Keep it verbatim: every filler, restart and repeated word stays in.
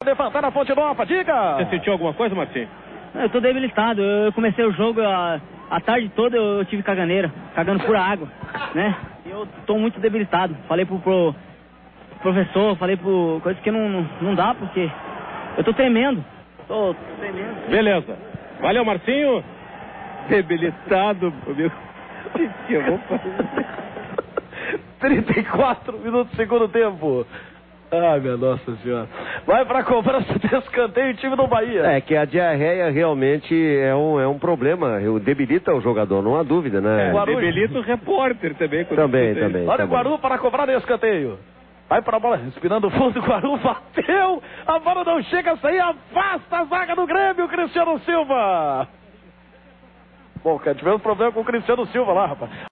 levantar na Fonte Nova, diga! Você sentiu alguma coisa, Marcinho? Eu tô debilitado. Eu comecei o jogo a, a tarde toda, eu tive caganeira, cagando pura água, né? Eu tô muito debilitado. Falei pro, pro professor, falei pro coisa que não, não, não dá, porque eu tô tremendo. Tô tremendo. Beleza. Valeu, Marcinho. Debilitado, meu. Que eu vou fazer? trinta e quatro minutos do segundo tempo. Ai, minha Nossa Senhora. Vai pra cobrança de escanteio o time do Bahia. É que a diarreia realmente é um, é um problema. Debilita o jogador, não há dúvida, né? É, debilita o repórter também. Também, também. Olha também. o Guaru para cobrar de escanteio. Vai pra bola, respirando fundo, o Guaru bateu. A bola não chega a sair, afasta a zaga do Grêmio, Cristiano Silva. Bom, cara, tivemos problema com o Cristiano Silva lá, rapaz.